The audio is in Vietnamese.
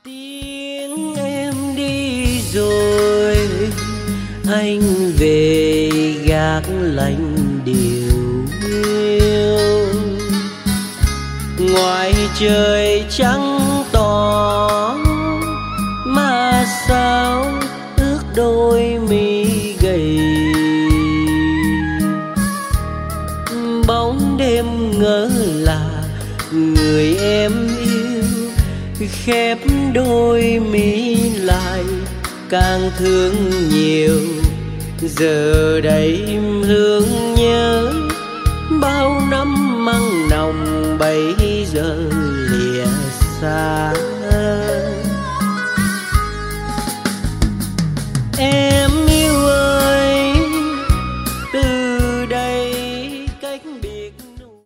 Tiếng em đi rồi, anh về gác lạnh điều yêu. Ngoài trời trắng tỏ mà sao ước đôi mi gầy. Bóng đêm ngỡ là người em yêu, khép đôi mi lại càng thương nhiều. Giờ đây thương nhớ bao năm măng nồng, bây giờ lìa xa.